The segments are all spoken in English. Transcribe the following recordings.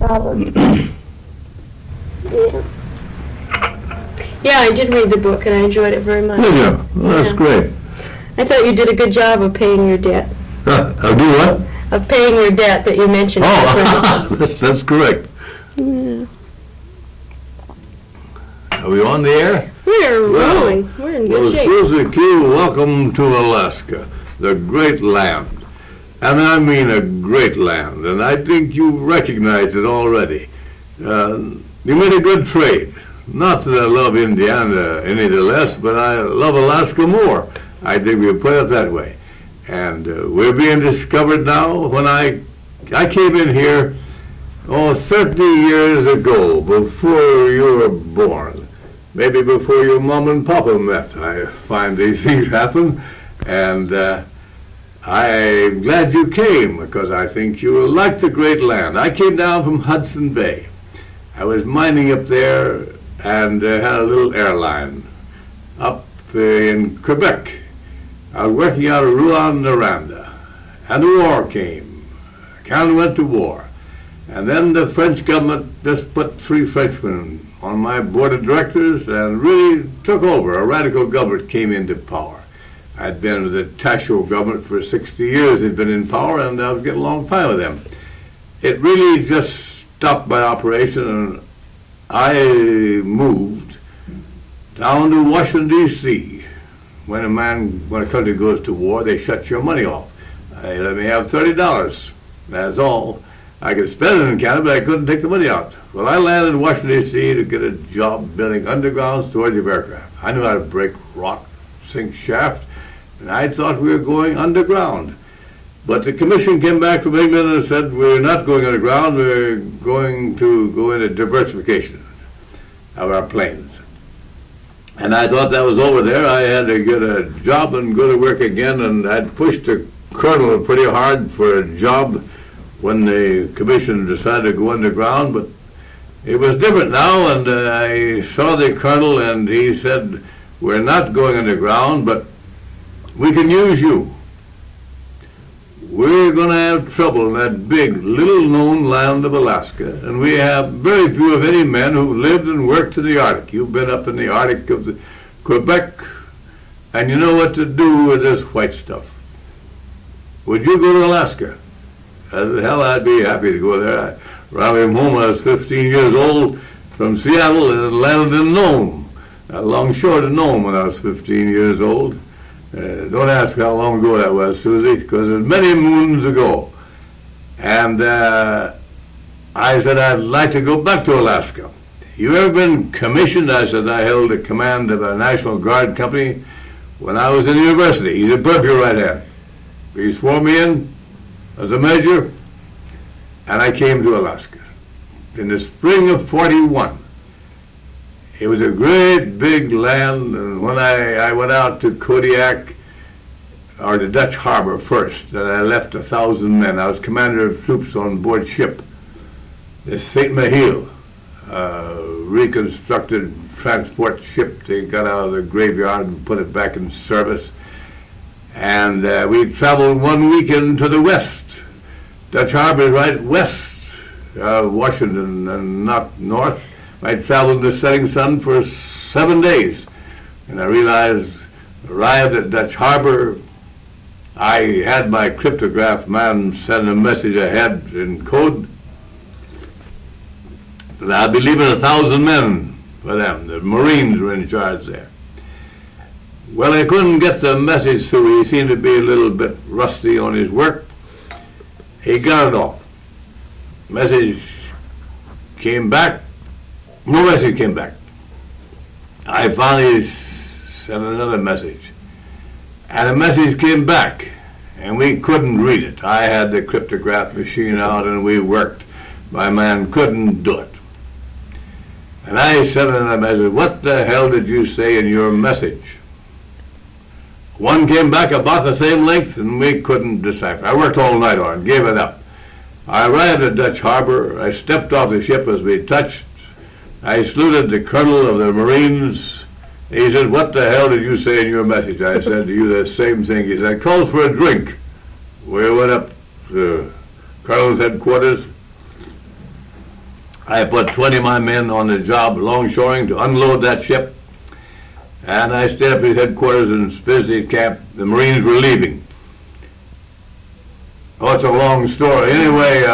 problem. Yeah. Yeah, I did read the book and I enjoyed it very much. Did you? Well, that's Yeah. great. I thought you did a good job of paying your debt, I'll do what? of paying your debt that you mentioned. Oh, that's correct. Yeah. Are we on the air? We're Well, rolling. We're in Well, good shape. Susie Q, welcome to Alaska, the great land. And I mean a great land, and I think you recognize it already. You made a good trade. Not that I love Indiana any the less, but I love Alaska more. I think we'll put it that way. And we're being discovered now. When I came in here, 30 years ago, before you were born. Maybe before your mom and papa met. I find these things happen. And I'm glad you came, because I think you will like the great land. I came down from Hudson Bay. I was mining up there and had a little airline up in Quebec. I was working out of Rouyn-Noranda, and the war came. Canada went to war. And then the French government just put 3 Frenchmen on my board of directors and really took over. A radical government came into power. I'd been with the Tachereau government for 60 years. They'd been in power, and I was getting along fine with them. It really just stopped my operation, and I moved down to Washington, D.C. When a country goes to war, they shut your money off. They let me have $30. That's all. I could spend it in Canada, but I couldn't take the money out. Well, I landed in Washington, D.C. to get a job building underground storage of aircraft. I knew how to break rock, sink shaft, and I thought we were going underground. But the commission came back from England and said, we're not going underground, we're going to go into diversification of our planes. And I thought that was over there. I had to get a job and go to work again, and I'd pushed the colonel pretty hard for a job when the commission decided to go underground, but it was different now, and I saw the colonel, and he said, we're not going underground, but we can use you. We're going to have trouble in that big, little-known land of Alaska, and we have very few, if any, men who lived and worked in the Arctic. You've been up in the Arctic of the Quebec, and you know what to do with this white stuff. Would you go to Alaska? Hell, I'd be happy to go there. I ran home. I was 15 years old from Seattle and landed in Nome. Along shore to Nome when I was 15 years old. Don't ask how long ago that was, Susie, because it was many moons ago. And I said I'd like to go back to Alaska. You ever been commissioned? I said I held the command of a National Guard company when I was in university. He's a perfect right hand. He swore me in as a major, and I came to Alaska in the spring of '41. It was a great big land, and when I went out to Kodiak, or the Dutch harbor first, and I left 1,000 men. I was commander of troops on board ship, the St. Mihiel, reconstructed transport ship. They got out of the graveyard and put it back in service. And we traveled 1 weekend to the west. Dutch harbor is right west of Washington and not north. I traveled in the setting sun for 7 days. And I realized, arrived at Dutch harbor, I had my cryptograph man send a message ahead in code that I'd be leaving 1,000 men for them. The Marines were in charge there. Well, I couldn't get the message through. He seemed to be a little bit rusty on his work. He got it off. Message came back. No message came back. I finally sent another message. And a message came back, and we couldn't read it. I had the cryptograph machine out, and we worked. My man couldn't do it. And I sent another message. What the hell did you say in your message? One came back about the same length, and we couldn't decipher. I worked all night on it, gave it up. I arrived at Dutch harbor. I stepped off the ship as we touched. I saluted the colonel of the Marines. He said, what the hell did you say in your message? I said to you the same thing. He said, calls for a drink. We went up to colonel's headquarters. I put 20 of my men on the job longshoring to unload that ship, and I stayed up at headquarters in Spisley Camp. The Marines were leaving. Oh, it's a long story. Anyway,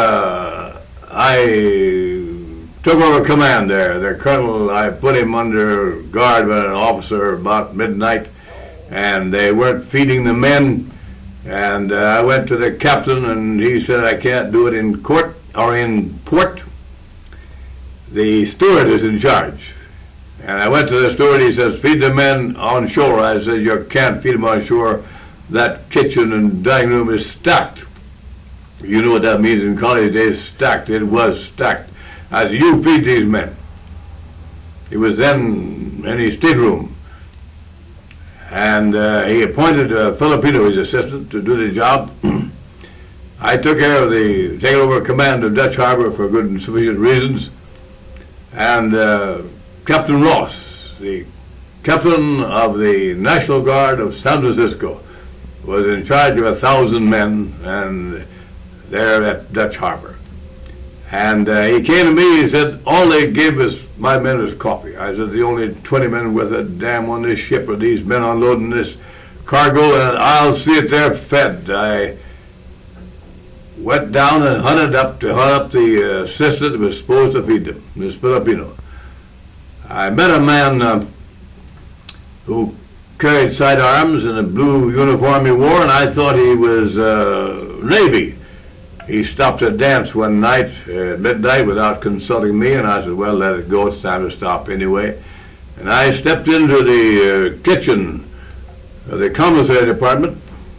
I took over command there. The colonel, I put him under guard by an officer about midnight, and they weren't feeding the men. And I went to the captain, and he said, I can't do it in court or in port. The steward is in charge. And I went to the steward, he says, feed the men on shore. I said, you can't feed them on shore. That kitchen and dining room is stacked. You know what that means in college days, stacked. It was stacked. I said, you feed these men. He was then in his stateroom. And he appointed a Filipino, his assistant, to do the job. I took care of taking over command of Dutch Harbor for good and sufficient reasons. And Captain Ross, the captain of the National Guard of San Francisco, was in charge of 1,000 men and there at Dutch Harbor. And he came to me, he said, all they gave us, my men, was coffee. I said, the only 20 men worth a damn on this ship are these men unloading this cargo, and I'll see it they're fed. I went down and hunt up the assistant that was supposed to feed them, Miss Filipino. I met a man who carried sidearms in a blue uniform he wore, and I thought he was Navy. He stopped a dance one night at midnight without consulting me, and I said, well, let it go, it's time to stop anyway. And I stepped into the kitchen of the commissary department,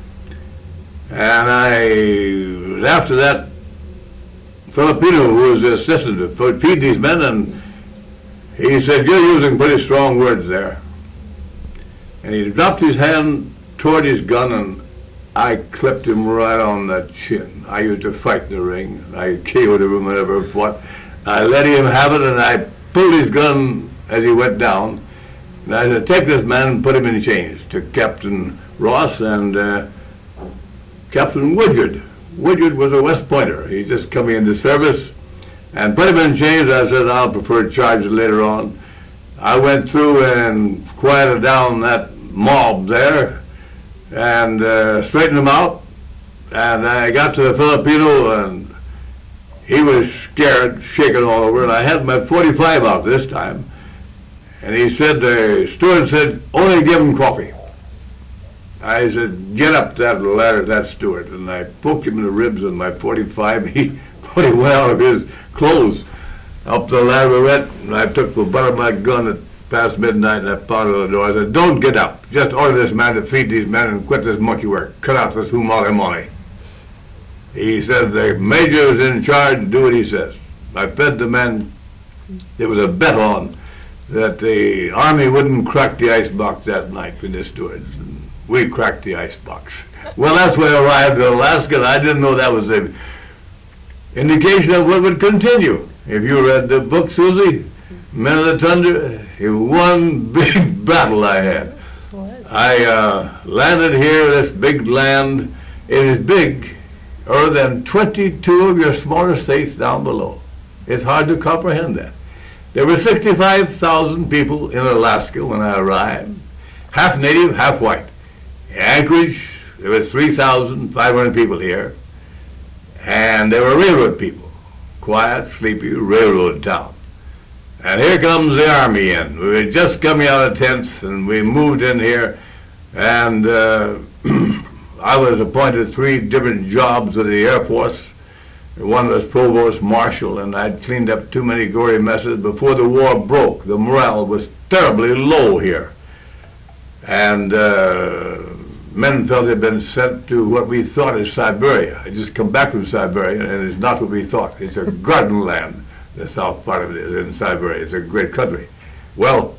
and after that Filipino, who was the assistant, to feed these men, and he said, you're using pretty strong words there. And he dropped his hand toward his gun, and I clipped him right on the chin. I used to fight in the ring. I KO'd him whenever I fought. I let him have it, and I pulled his gun as he went down. And I said, take this man and put him in chains, to Captain Ross and Captain Woodyard. Woodyard was a West Pointer. He just coming into service. And put him in chains. I said, I'll prefer charges later on. I went through and quieted down that mob there and straightened him out. And I got to the Filipino, and he was scared, shaking all over, and I had my 45 out this time. And he said, the steward said, only give him coffee. I said, get up that ladder, that steward. And I poked him in the ribs with my 45. He put him out of his clothes. Up the ladder we went, and I took the butt of my gun at past midnight, and I pounded on the door. I said, don't get up. Just order this man to feed these men and quit this monkey work. Cut out this humale. He said, the major is in charge, do what he says. I fed the men. There was a bet on that the Army wouldn't crack the icebox that night with the stewards. We cracked the icebox. Well, that's when I arrived in Alaska, and I didn't know that was an indication of what would continue. If you read the book, Susie, Men of the Tundra, one big battle I had. I landed here, this big land. It is bigger than 22 of your smaller states down below. It's hard to comprehend that. There were 65,000 people in Alaska when I arrived, half native, half white. In Anchorage, there was 3,500 people here, and there were railroad people. Quiet, sleepy railroad town. And here comes the Army in. We were just coming out of tents, and we moved in here, and I was appointed 3 different jobs with the Air Force. One was Provost Marshal, and I'd cleaned up too many gory messes. Before the war broke, the morale was terribly low here. And men felt they'd been sent to what we thought is Siberia. I just come back from Siberia, and it's not what we thought. It's a garden land. The south part of it is in Siberia. It's a great country. Well,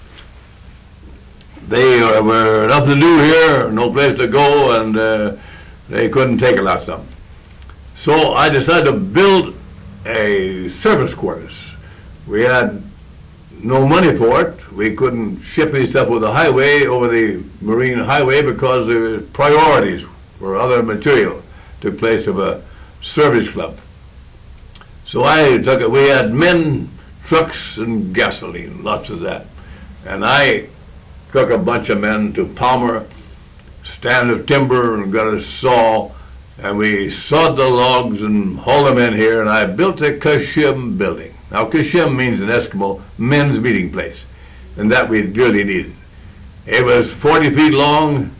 they were nothing to do here, no place to go, and they couldn't take a lot of something. So I decided to build a service quarters. We had no money for it. We couldn't ship any stuff with the highway over the Marine Highway because there were priorities for other material took place of a service club. So I took it. We had men, trucks, and gasoline, lots of that. And I took a bunch of men to Palmer, stand of timber, and got a saw, and we sawed the logs and hauled them in here, and I built a Kashim building. Now, Kashim means in Eskimo, men's meeting place, and that we really needed. It was 40 feet long,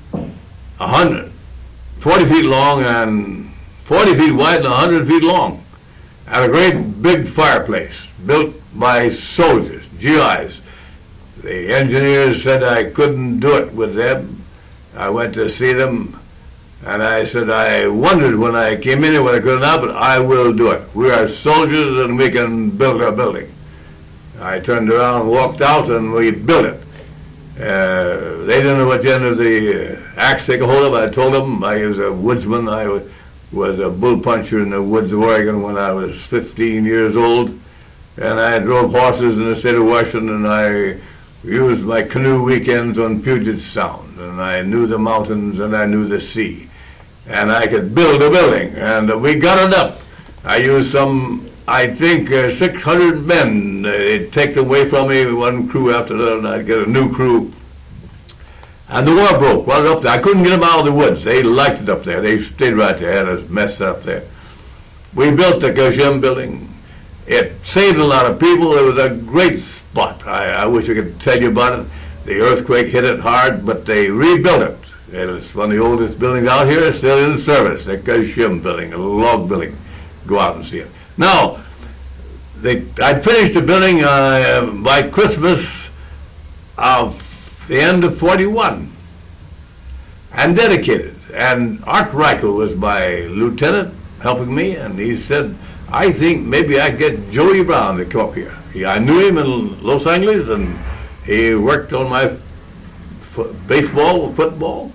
40 feet long and 40 feet wide and 100 feet long. And a great big fireplace built by soldiers, GIs. The engineers said I couldn't do it with them. I went to see them, and I said, I wondered when I came in here what I couldn't have, but I will do it. We are soldiers and we can build our building. I turned around and walked out, and we built it. They didn't know what the end of the axe to take a hold of. I told them I was a woodsman. I was a bull puncher in the woods of Oregon when I was 15 years old. And I drove horses in the state of Washington, and I used my canoe weekends on Puget Sound. And I knew the mountains and I knew the sea. And I could build a building, and we got it up. I used I think 600 men. They'd take them away from me, one crew after another, and I'd get a new crew. And the war broke right up there. I couldn't get them out of the woods. They liked it up there. They stayed right there, had us messed up there. We built the Kashim building. It saved a lot of people. It was a great spot. I wish I could tell you about it. The earthquake hit it hard, but they rebuilt it. It's one of the oldest buildings out here. It's still in service. The Kashim building, a log building. Go out and see it. Now, I'd finished the building by Christmas of the end of 41 and dedicated. And Art Reichel was my lieutenant helping me, and he said, I think maybe I get Joey Brown to come up here. I knew him in Los Angeles, and he worked on my baseball, football.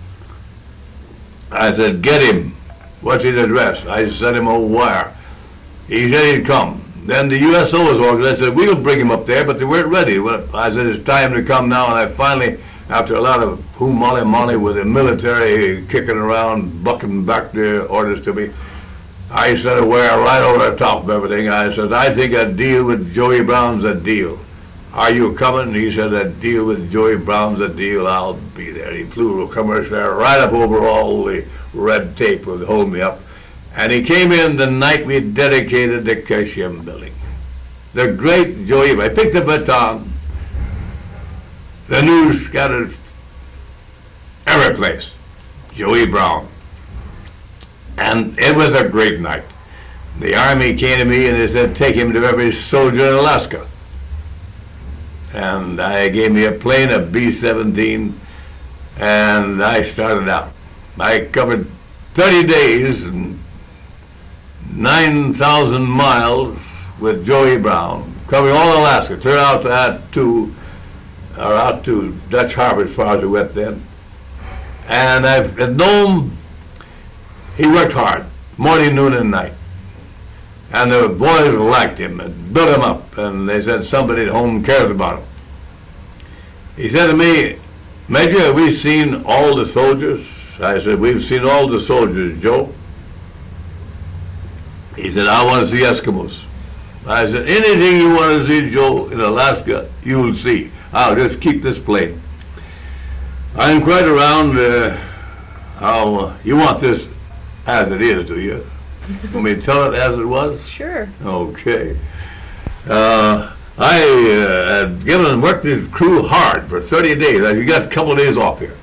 I said, get him. What's his address? I sent him a wire. He said he'd come. Then the USO was organized. I said, we'll bring him up there, but they weren't ready. I said, it's time to come now. And I finally, after a lot of molly with the military kicking around, bucking back their orders to me, I sent a wire right over the top of everything. I said, I think a deal with Joey Brown's a deal. Are you coming? He said, a deal with Joey Brown's a deal. I'll be there. He flew a commercial right up over all the red tape would hold me up. And he came in the night we dedicated the Kashim building. The great Joey, I picked the baton. The news scattered every place. Joey Brown. And it was a great night. The Army came to me and they said, take him to every soldier in Alaska. And I gave me a plane, a B-17, and I started out. I covered 30 days and 9,000 miles with Joey Brown, covering all Alaska, clear out to Dutch Harbor as far as we went then. And at Nome, he worked hard, morning, noon, and night. And the boys liked him and built him up, and they said somebody at home cares about him. He said to me, Major, have we seen all the soldiers? I said, we've seen all the soldiers, Joe. He said, I want to see Eskimos. I said, anything you want to see, Joe, in Alaska, you'll see. I'll just keep this plane. I inquired around how you want this as it is, do you? Want me to tell it as it was? Sure. Okay. I had worked this crew hard for 30 days. You got a couple of days off here.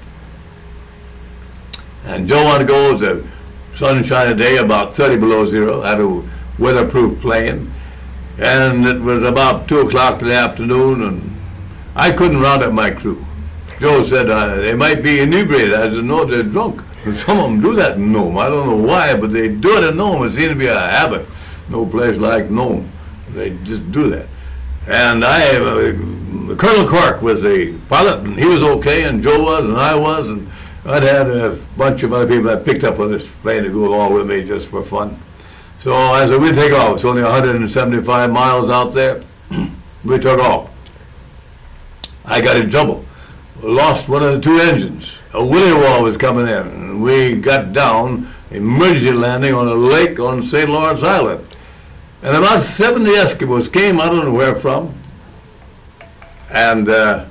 And Joe wanted to go. It was a sunshiny day, about 30 below zero. Had a weatherproof plane. And it was about 2 o'clock in the afternoon, and I couldn't round up my crew. Joe said, they might be inebriated. I said, no, they're drunk. Some of them do that in Nome. I don't know why, but they do it in Nome. It seems to be a habit. No place like Nome. They just do that. And Colonel Cork was the pilot, and he was okay, and Joe was, and I was, and I'd had a bunch of other people I picked up on this plane to go along with me just for fun. So I said, we'll take off. It's only 175 miles out there. We took off. I got in trouble. We lost one of the 2 engines. A willy wall was coming in, and we got down, emergency landing on a lake on St. Lawrence Island. And about 70 Eskimos came, I don't know where from, and the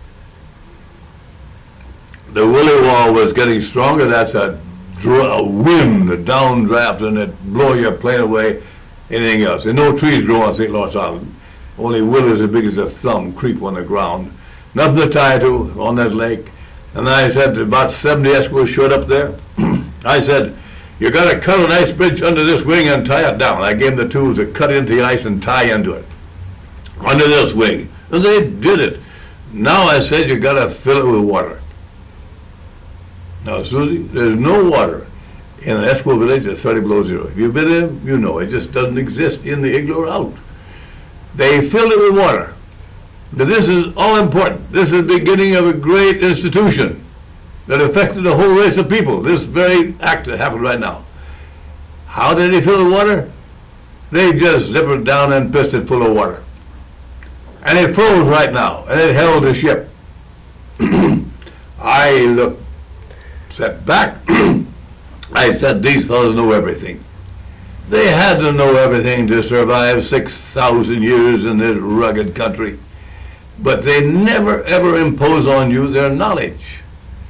willy wall was getting stronger. That's a wind, a downdraft, and it blow your plane away, anything else. And no trees grow on St. Lawrence Island. Only willows as big as a thumb creep on the ground. Nothing to tie to on that lake. And I said, about 70 Eskimos showed up there. I said, you got to cut an ice bridge under this wing and tie it down. I gave them the tools to cut into the ice and tie into it, under this wing. And they did it. Now I said, you got to fill it with water. Now, Susie, there's no water in an Eskimo village at 30 below zero. If you've been there, you know it just doesn't exist in the igloo or out. They filled it with water. But this is all important. This is the beginning of a great institution that affected a whole race of people. This very act that happened right now. How did they fill the water? They just zipped it down and pissed it full of water. And it froze right now, and it held the ship. I looked, sat back. I said, these fellows know everything. They had to know everything to survive 6,000 years in this rugged country. But they never, ever impose on you their knowledge.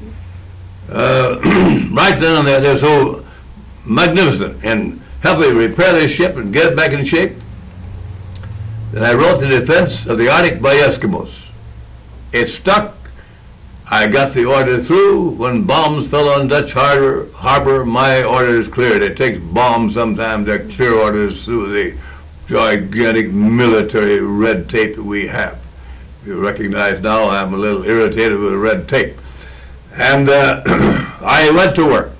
Right then and there, they're so magnificent in helping repair this ship and get it back in shape that I wrote the defense of the Arctic by Eskimos. It stuck. I got the order through. When bombs fell on Dutch harbor, my orders cleared. It takes bombs sometimes to clear orders through the gigantic military red tape that we have. You recognize now I'm a little irritated with red tape. And I went to work.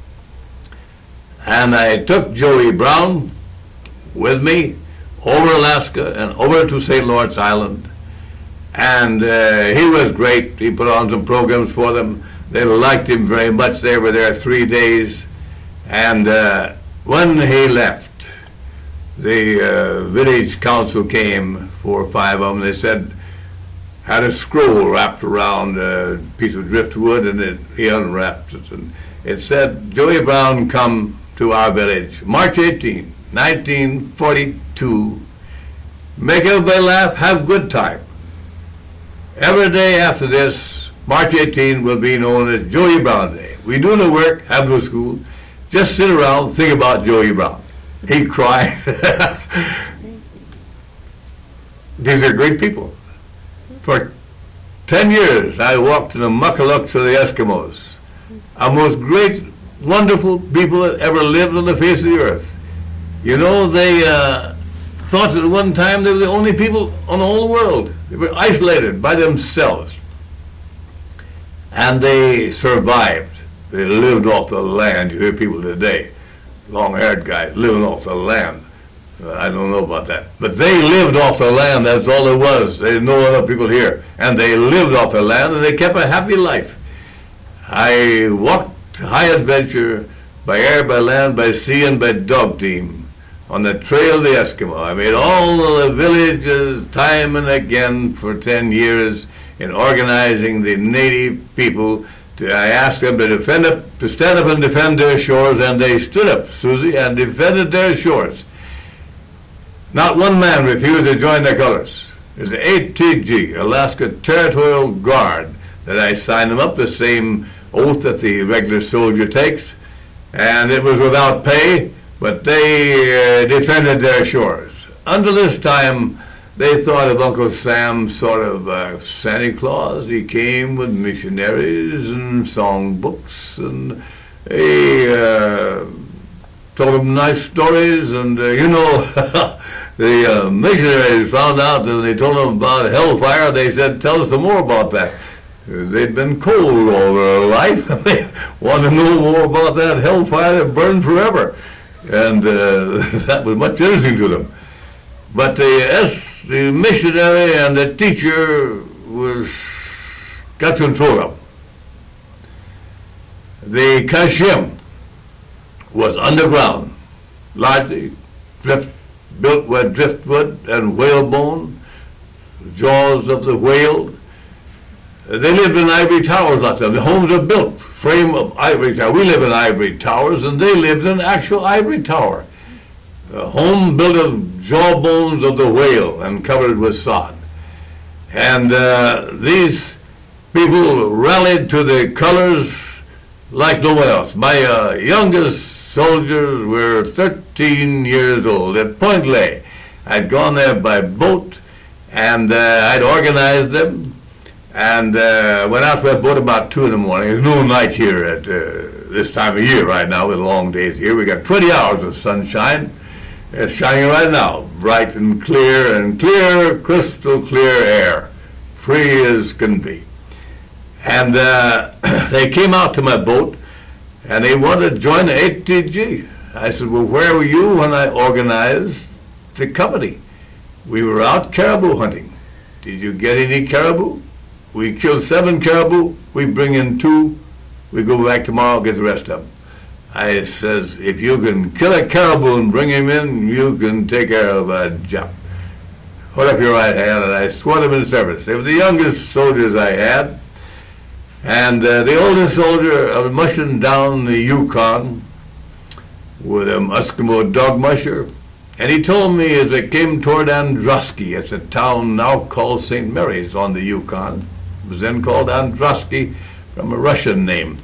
And I took Joey Brown with me over Alaska and over to St. Lawrence Island. And he was great. He put on some programs for them. They liked him very much. They were there 3 days. And when he left, the village council came, 4 or 5 of them. They said, had a scroll wrapped around a piece of driftwood, and he unwrapped it. And it said, Joey Brown come to our village, March 18, 1942. Make everybody laugh, have good time. Every day after this, March 18 will be known as Joey Brown Day. We do no work, have no school, just sit around, think about Joey Brown. He'd cry. These are great people. For 10 years, I walked in the muckalucks of the Eskimos, a most great, wonderful people that ever lived on the face of the earth. You know, they thought at one time they were the only people on the whole world. They were isolated by themselves. And they survived. They lived off the land. You hear people today, long-haired guys, living off the land. I don't know about that. But they lived off the land, that's all there was. There's no other people here. And they lived off the land, and they kept a happy life. I walked high adventure by air, by land, by sea, and by dog team on the trail of the Eskimo. I made all the villages time and again for 10 years in organizing the native people. I asked them to stand up and defend their shores, and they stood up, Susie, and defended their shores. Not one man refused to join their colors. It's the ATG, Alaska Territorial Guard, that I signed them up, the same oath that the regular soldier takes, and it was without pay, but they defended their shores. Until this time, they thought of Uncle Sam sort of Santa Claus. He came with missionaries and songbooks, and he told them nice stories, and you know, the missionaries found out that when they told them about hellfire, they said, tell us some more about that. They'd been cold all their life. They wanted to know more about that hellfire that burned forever. And that was much interesting to them. But the missionary and the teacher got control of them. The Kashim was underground, largely built with driftwood and whalebone, the jaws of the whale. They lived in ivory towers, lots of them. The homes are built, frame of ivory tower. We live in ivory towers, and they lived in an actual ivory tower. a home built of jawbones of the whale and covered with sod. And these people rallied to the colors like no one else. My youngest soldiers were 13 years old at Point Lay. I'd gone there by boat, and I'd organized them, and went out to that boat about 2 in the morning. There's no night here at this time of year right now with long days here. We got 20 hours of sunshine. It's shining right now, bright and clear, crystal clear air, free as can be. And they came out to my boat, and they wanted to join the ATG. I said, well, where were you when I organized the company? We were out caribou hunting. Did you get any caribou? We killed 7 caribou. We bring in 2. We go back tomorrow, get the rest of them. I says, if you can kill a caribou and bring him in, you can take care of a Jap. Hold up your right hand, and I swore them in service. They were the youngest soldiers I had. And the oldest soldier, I was mushing down the Yukon with an Eskimo dog musher. And he told me as I came toward Androsky, it's a town now called St. Mary's on the Yukon. It was then called Androsky from a Russian name.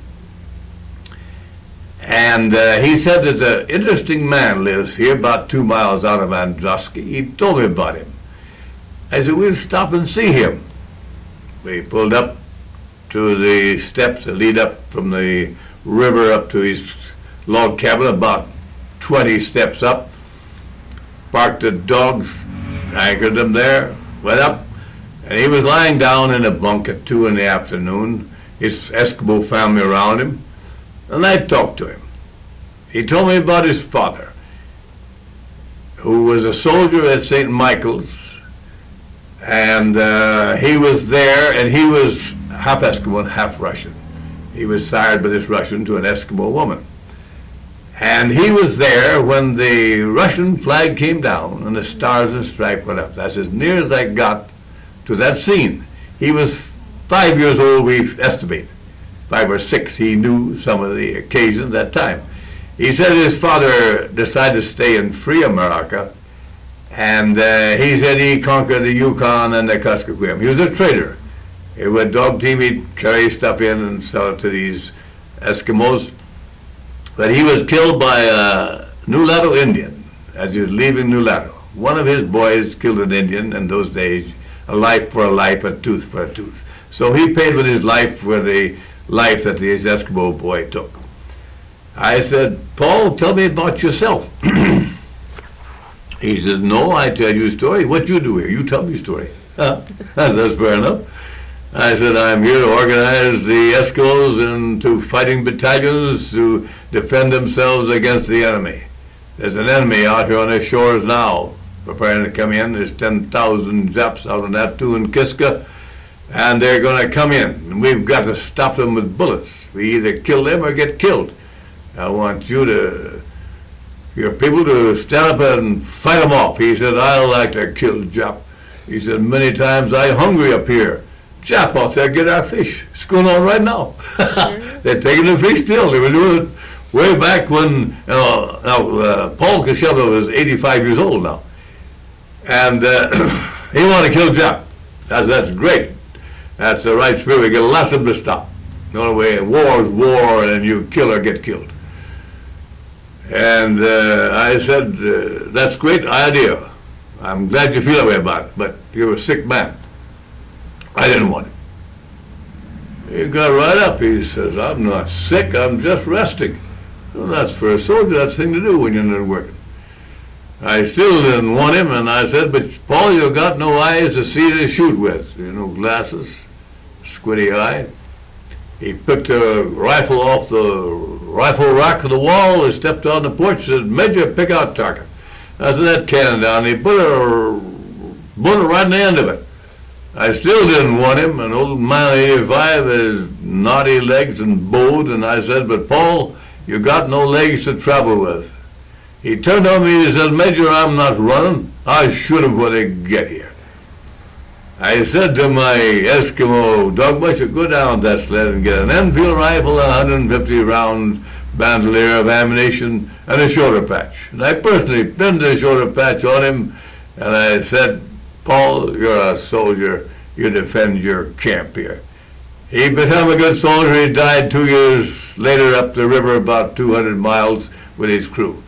And he said there's an interesting man lives here about 2 miles out of Androsky. He told me about him. I said, we'll stop and see him. We pulled up to the steps that lead up from the river up to his log cabin, about 20 steps up. Parked the dogs, anchored them there, went up, and he was lying down in a bunk at 2 in the afternoon, his Eskimo family around him, and I talked to him. He told me about his father, who was a soldier at St. Michael's, and he was there, and he was half Eskimo and half Russian. He was sired by this Russian to an Eskimo woman. And he was there when the Russian flag came down and the Stars and Stripes went up. That's as near as I got to that scene. He was 5 years old, we estimate. 5 or 6, he knew some of the occasions at that time. He said his father decided to stay in free America, and he said he conquered the Yukon and the Kuskokwim. He was a trader. He would dog team, he'd carry stuff in and sell it to these Eskimos. But he was killed by a Nulato Indian as he was leaving Nulato. One of his boys killed an Indian in those days, a life for a life, a tooth for a tooth. So he paid with his life for the life that this Eskimo boy took. I said, Paul, tell me about yourself. He said, no, I tell you a story. What you do here? You tell me a story. That's fair enough. I said, I'm here to organize the Eskimos into fighting battalions to defend themselves against the enemy. There's an enemy out here on the shores now, preparing to come in. There's 10,000 Japs out on that too in Kiska, and they're going to come in. And we've got to stop them with bullets. We either kill them or get killed. I want you to, your people to stand up and fight them off. He said, I like to kill Jap. He said, many times I'm hungry up here. Jap out there, get our fish. It's going on right now. They're taking the fish still. They were doing it way back when, Paul Kosheva was 85 years old now. And he wanted to kill Jap. That's great. That's the right spirit. We get lots of them to stop. The only way, war is war, and you kill or get killed. And I said, that's a great idea. I'm glad you feel that way about it, but you're a sick man. I didn't want it. He got right up. He says, I'm not sick, I'm just resting. Well, that's for a soldier, that's the thing to do when you're not working. I still didn't want him, and I said, but Paul, you got no eyes to see to shoot with. You know, glasses, squinty eye. He picked a rifle off the rifle rack of the wall. He stepped on the porch and said, Major, pick out target. I said, that cannon down. He put a bullet right in the end of it. I still didn't want him. An old man of 85, his knotty legs and bowed, and I said, but Paul, you got no legs to travel with. He turned on me and he said, Major, I'm not running. I shoot him when they get here. I said to my Eskimo dog musher, go down that sled and get an Enfield rifle and 150 round bandolier of ammunition, and a shoulder patch. And I personally pinned the shoulder patch on him, and I said, Paul, you're a soldier. You defend your camp here. He became a good soldier. He died 2 years later up the river about 200 miles with his crew.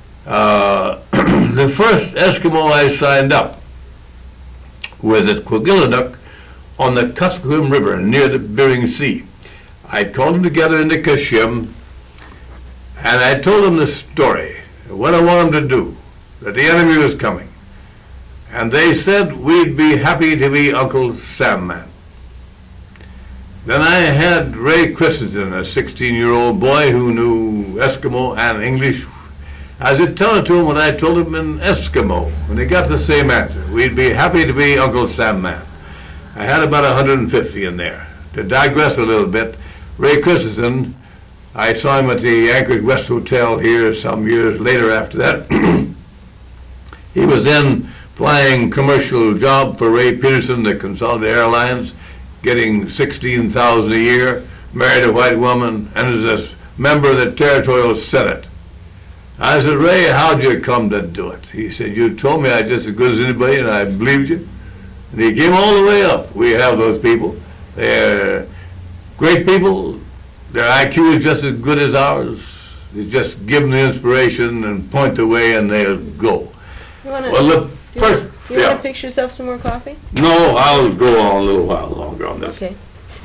The first Eskimo I signed up was at Kwagillanuk on the Kuskokwim River near the Bering Sea. I called them together into Kashim, and I told them the story, what I want them to do, that the enemy was coming. And they said we'd be happy to be Uncle Sam Man. Then I had Ray Christensen, a 16-year-old boy who knew Eskimo and English. I said, tell it to him what I told him in Eskimo, and he got the same answer. We'd be happy to be Uncle Sam Man. I had about 150 in there. To digress a little bit, Ray Christensen, I saw him at the Anchorage West Hotel here some years later after that. He was then flying commercial job for Ray Peterson, the Consolidated Airlines, getting $16,000 a year, married a white woman, and is a member of the Territorial Senate. I said, Ray, how'd you come to do it? He said, you told me I was just as good as anybody, and I believed you. And he came all the way up. We have those people. They're great people. Their IQ is just as good as ours. You just give them the inspiration and point the way, and they'll go. You want to fix yourself some more coffee? No, I'll go on a little while longer on this. Okay.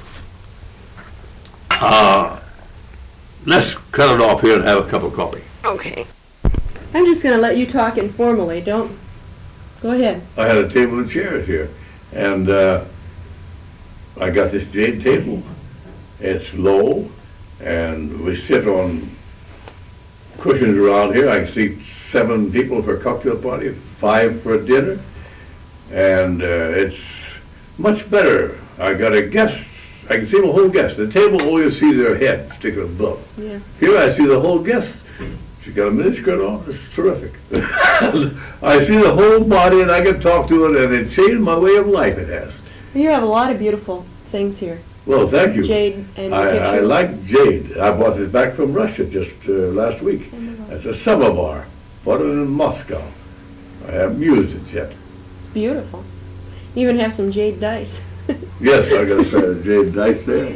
Let's cut it off here and have a cup of coffee. Okay. I'm just going to let you talk informally. Don't. Go ahead. I had a table and chairs here, and I got this jade table. It's low, and we sit on cushions around here. I can seat 7 people for a cocktail party, 5 for a dinner, and it's much better. I got a guest. I can see the whole guest. The table always see their head sticking above. Yeah. Here I see the whole guest. She got a miniskirt on. It's terrific. I see the whole body, and I can talk to it, and it changed my way of life. It has. You have a lot of beautiful things here. Well, thank you. Jade and I like jade. I bought this back from Russia just last week. It's a samovar. Bought it in Moscow. I haven't used it yet. It's beautiful. You even have some jade dice. Yes, I got a pair of jade dice there.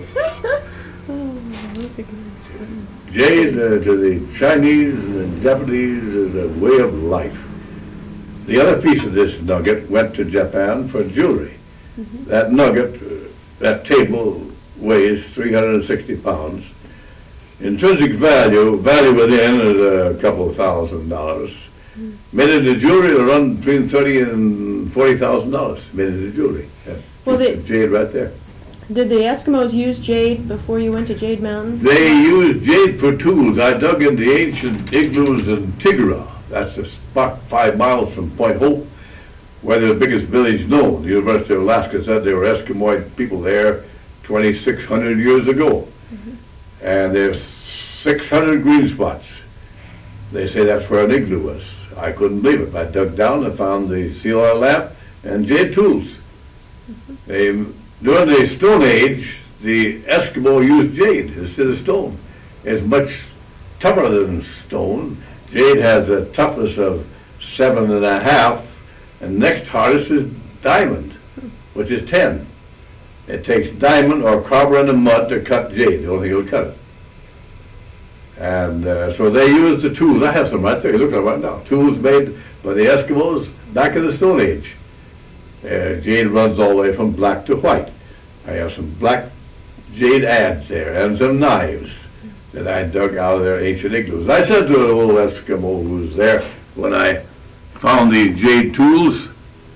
Jade to the Chinese and the Japanese is a way of life. The other piece of this nugget went to Japan for jewelry. That nugget, that table weighs 360 pounds. Intrinsic value within is a couple of $1,000. Made into jewelry, it'll run between $30,000 and $40,000. Made into jewelry. Well, jade right there. Did the Eskimos use jade before you went to Jade Mountain? They used jade for tools. I dug in the ancient igloos in Tigara. That's a spot 5 miles from Point Hope, where the biggest village known. The University of Alaska said there were Eskimoid people there 2,600 years ago. And there's 600 green spots. They say that's where an igloo was. I couldn't believe it. I dug down and found the seal oil lamp and jade tools. During the Stone Age, the Eskimo used jade instead of stone. It's much tougher than stone. Jade has a toughness of 7.5, and next hardest is diamond, which is 10. It takes diamond or copper in the mud to cut jade. The only thing will cut it. And so they use the tools. I have some right there. You look at them right now. Tools made by the Eskimos back in the Stone Age. Jade runs all the way from black to white. I have some black jade adze there and some knives that I dug out of their ancient igloos. I said to an old Eskimo who was there when I found the jade tools,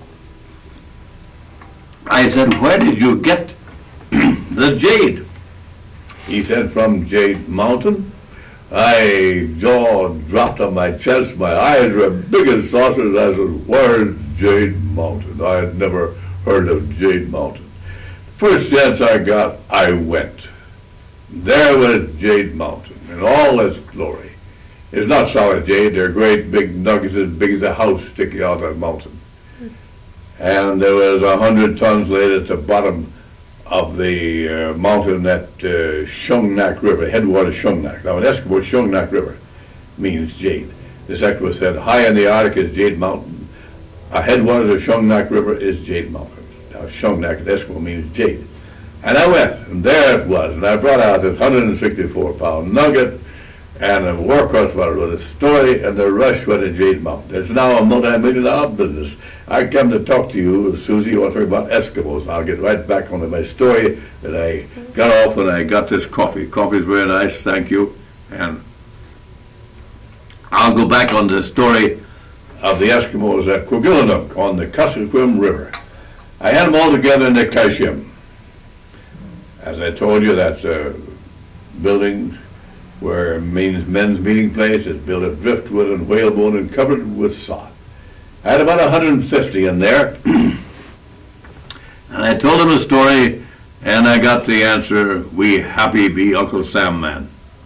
I said, where did you get the jade? He said, from Jade Mountain. Jaw dropped on my chest. My eyes were big as saucers. I said, where's Jade Mountain? I had never heard of Jade Mountain. First chance I got, I went. There was Jade Mountain in all its glory. It's not solid jade. They're great big nuggets as big as a house sticking out of that mountain. And there was 100 tons laid at the bottom of the mountain at Shungnak River, headwaters Shungnak. Now, in Eskimo, Shungnak River means jade. This Eskimo said, high in the Arctic is Jade Mountain. Headwaters of Shungnak River is Jade Mountain. Now, Shungnak in Eskimo means jade. And I went, and there it was, and I brought out this 164-pound nugget, and the Warcross wrote a story, and the rush went to Jade Mountain. It's now a multi-million-dollar business. I come to talk to you, Susie, you want to talk about Eskimos. I'll get right back onto my story that I got off when I got this coffee. Coffee's very nice, thank you. And I'll go back on the story of the Eskimos at Kwagillanuk on the Kuskokwim River. I had them all together in the Kashim. As I told you, that's a building where means men's meeting place. It's built of driftwood and whalebone and covered with sod. I had about 150 in there, and I told them a story, and I got the answer, we happy be Uncle Sam man.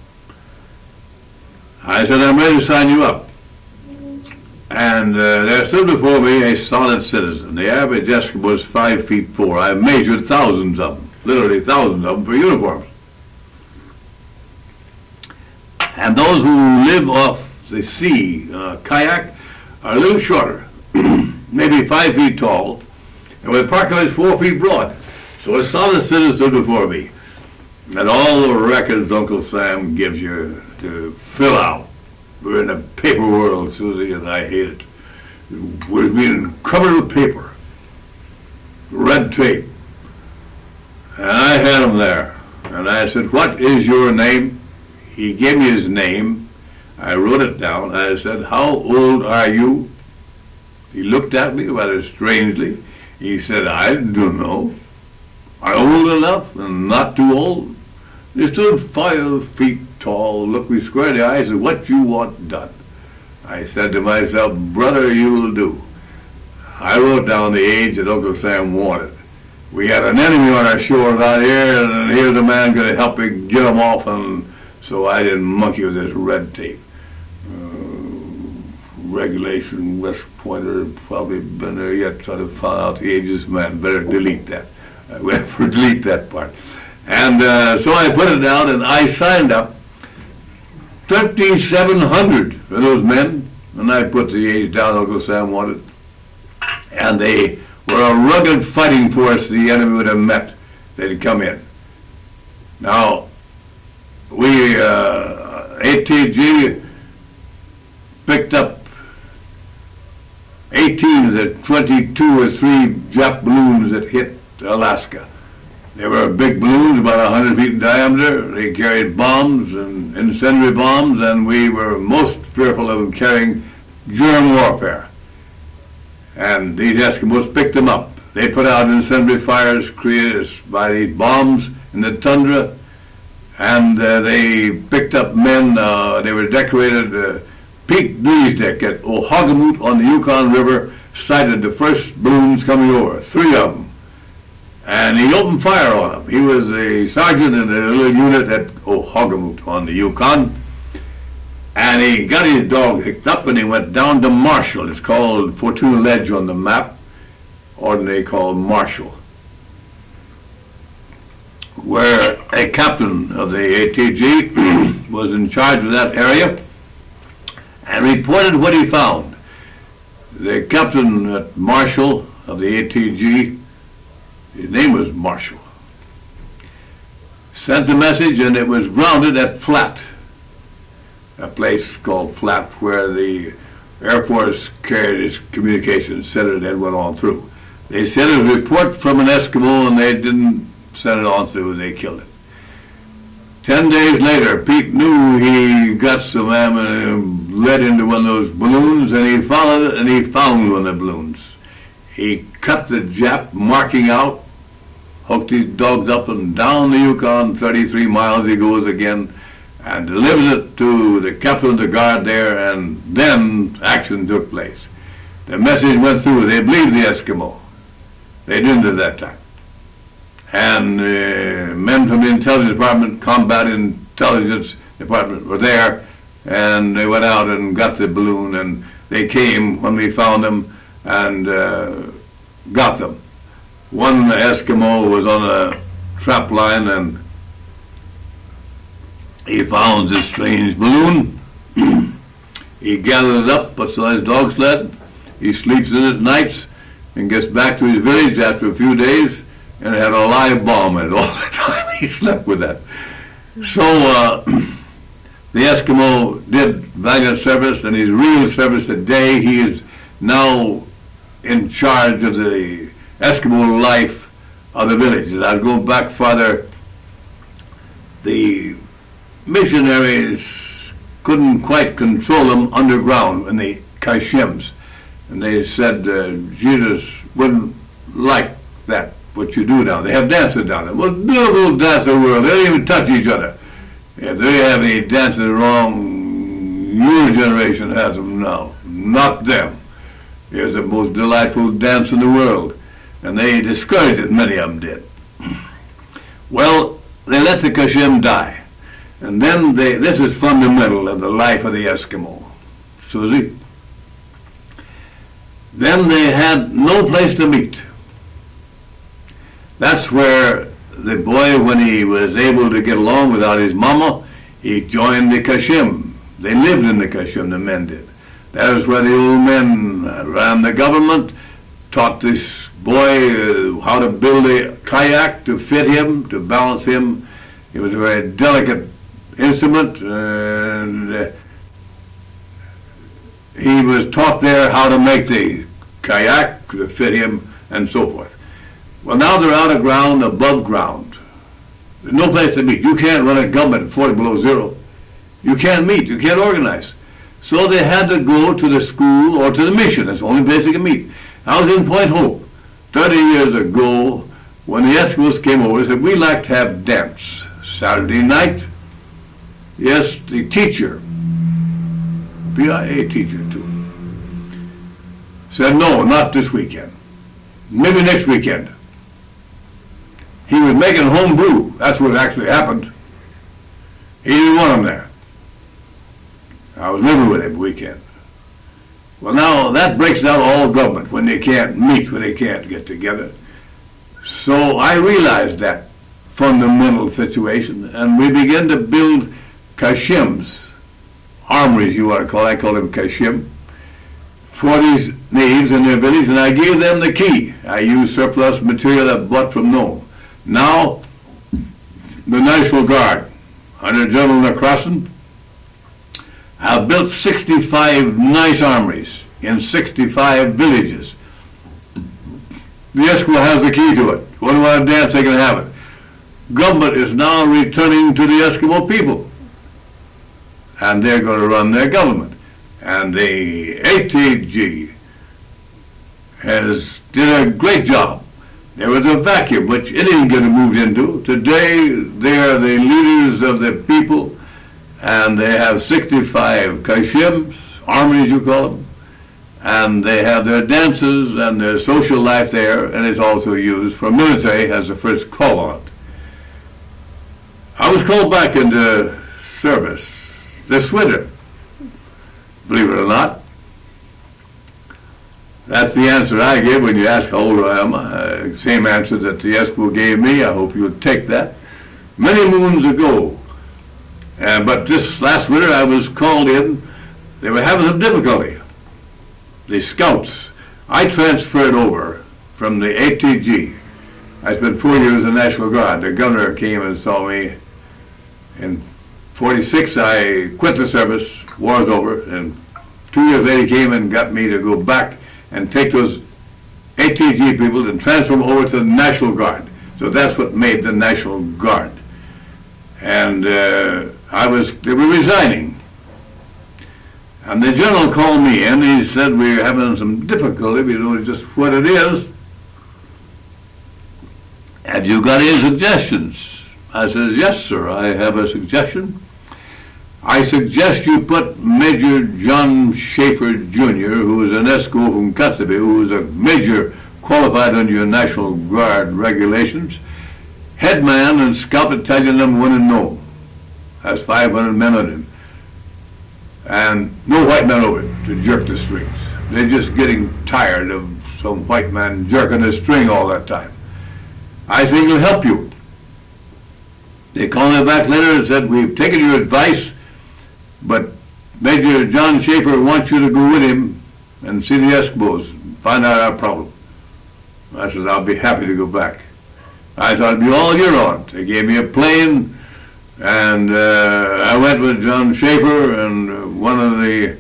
I said, I'm ready to sign you up. And there stood before me a solid citizen. The average Eskimo was 5'4". I measured thousands of them, literally thousands of them for uniforms. And those who live off the sea, kayak, are a little shorter, maybe 5 feet tall, and with parka is 4 feet broad. So a solid citizen stood before me. And all the records Uncle Sam gives you to fill out. We're in a paper world, Susie, and I hate it. We're being covered with paper, red tape. And I had him there. And I said, what is your name? He gave me his name. I wrote it down. I said, how old are you? He looked at me rather strangely. He said, I don't know. Are you old enough and not too old? He stood 5 feet tall, looked me square in the eyes, and said, what you want done? I said to myself, brother, you will do. I wrote down the age that Uncle Sam wanted. We had an enemy on our shores out here, and here's a man going to help me get him off, and so I didn't monkey with this red tape. Regulation, West Pointer, probably been there yet, trying to find out the ages, man, better delete that. I went for delete that part. And so I put it down, and I signed up 3,700 of those men, and I put the age down Uncle Sam wanted. And they were a rugged fighting force the enemy would have met. They'd come in. Now, we, ATG, picked up 18 of the 22 or 3 Jap balloons that hit Alaska. They were big balloons, about 100 feet in diameter. They carried bombs and incendiary bombs, and we were most fearful of them carrying germ warfare. And these Eskimos picked them up. They put out incendiary fires created by these bombs in the tundra, and they picked up men. They were decorated. Pete Bleasdick at Ohogamut on the Yukon River sighted the first balloons coming over, 3 of them. And he opened fire on them. He was a sergeant in a little unit at Ohogamut on the Yukon. And he got his dog hooked up and he went down to Marshall. It's called Fortuna Ledge on the map, ordinarily called Marshall, where a captain of the ATG was in charge of that area and reported what he found. The captain at Marshall of the ATG, his name was Marshall, sent a message, and it was grounded at Flat, a place called Flat where the Air Force carried its communications center and went on through. They sent a report from an Eskimo, and they didn't send it on through, they killed it. 10 days later, Pete knew he got some ammo and led into one of those balloons, and he followed it, and he found one of the balloons. He cut the Jap marking out, hooked his dogs up and down the Yukon, 33 miles he goes again, and delivered it to the captain of the guard there, and then action took place. The message went through. They believed the Eskimo. They didn't at that time. And men from the intelligence department, combat intelligence department were there, and they went out and got the balloon, and they came when we found them and got them. One Eskimo was on a trap line, and he found this strange balloon. He gathered it up, puts it on his dog sled, he sleeps in it nights, and gets back to his village after a few days, and had a live bomb in it all the time. He slept with that. So the Eskimo did valiant service, and his real service today, he is now in charge of the Eskimo life of the villages. I'll go back farther. The missionaries couldn't quite control them underground in the Kashims. And they said Jesus wouldn't like that, what you do down there. They have dancing down there. Well, beautiful dance in the world. They don't even touch each other. If they have any dancing wrong, your generation has them now, not them. It's the most delightful dance in the world. And they discouraged it, many of them did. Well, they let the Kashim die. And then this is fundamental of the life of the Eskimo, Susie. Then they had no place to meet. That's where the boy, when he was able to get along without his mama, he joined the Kashim. They lived in the Kashim, the men did. That is where the old men ran the government, taught this boy how to build a kayak to fit him, to balance him. It was a very delicate instrument, and he was taught there how to make the kayak to fit him and so forth. Well, now they're out of ground, above ground. There's no place to meet. You can't run a government at 40 below zero. You can't meet, you can't organize. So they had to go to the school or to the mission. That's the only place they can meet. I was in Point Hope 30 years ago when the Eskimos came over and said, we'd like to have dance Saturday night. Yes, the teacher, BIA teacher too, said no, not this weekend. Maybe next weekend. He was making home brew. That's what actually happened. He didn't want them there. I was living with him weekend. Well, now that breaks down all government when they can't meet, when they can't get together. So I realized that fundamental situation, and we began to build Kashims, armories you want to call it. I call them Kashim, for these natives in their village, and I gave them the key. I used surplus material I bought from Nome. Now, the National Guard, under General McCrossan, have built 65 nice armories in 65 villages. The Eskimo has the key to it. When they want to dance, they can have it. Government is now returning to the Eskimo people, and they're going to run their government. And the ATG did a great job. There was a vacuum which it didn't get moved into. Today they are the leaders of the people, and they have 65 Kashims, armies you call them, and they have their dances and their social life there, and it's also used for military as the first call on it. I was called back into service this winter, believe it or not. That's the answer I give when you ask how old I am. Same answer that the Eskimo gave me. I hope you'll take that. Many moons ago. But this last winter I was called in. They were having some difficulty. The scouts. I transferred over from the ATG. I spent 4 years in the National Guard. The governor came and saw me. In '46 I quit the service. War's over. And 2 years later he came and got me to go back and take those ATG people and transfer them over to the National Guard. So that's what made the National Guard. And they were resigning. And the general called me in, he said, we're having some difficulty, we don't know just what it is. Have you got any suggestions? I said, yes, sir, I have a suggestion. I suggest you put Major John Schaefer Jr., who is an Eskimo from Kotzebue, who is a major qualified under your National Guard regulations, head man and Scout Battalion number 1 in Nome. Has 500 men on him. And no white man over him to jerk the strings. They're just getting tired of some white man jerking the string all that time. I think it'll help you. They called me back later and said, we've taken your advice, but Major John Schaefer wants you to go with him and see the Eskimos, find out our problem. I said, I'll be happy to go back. I thought it'd be all year round. They gave me a plane, and I went with John Schaefer and one of the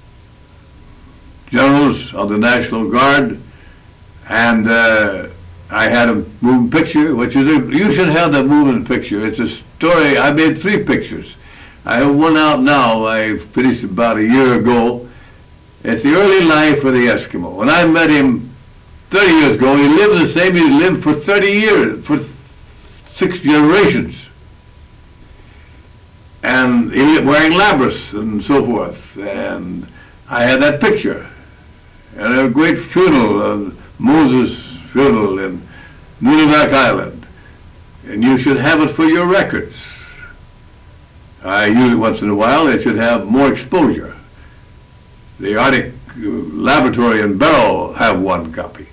generals of the National Guard, and I had a moving picture, which is you should have that moving picture. It's a story. I made 3 pictures. I have one out now. I finished about a year ago. It's the early life of the Eskimo. When I met him 30 years ago, he lived the same he lived for 30 years, for 6 generations. And he was wearing labrys and so forth. And I had that picture. And a great funeral, Moses funeral in Nunivak Island. And you should have it for your records. I use it once in a while. It should have more exposure. The Arctic Laboratory in Barrow have one copy.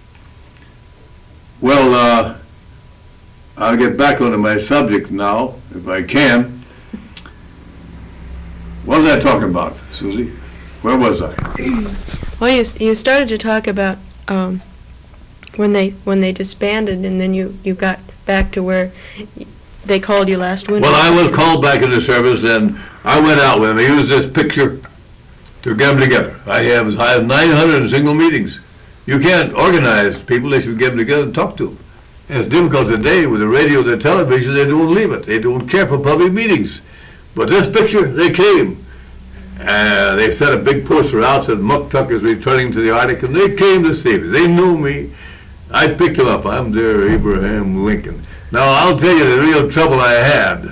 Well, I'll get back onto my subject now, if I can. What was I talking about, Susie? Where was I? Well, you started to talk about when they disbanded, and then you got back to where they called you last winter. Well, I was called back into service, and I went out with them. I used this picture to get them together. I have 900 single meetings. You can't organize people unless you get them together and talk to them. And it's difficult today with the radio and the television. They don't leave it. They don't care for public meetings. But this picture, they came. They set a big poster out, said Muktuk is returning to the Arctic, and they came to see me. They knew me. I picked them up. I'm their Abraham Lincoln. Now, I'll tell you the real trouble I had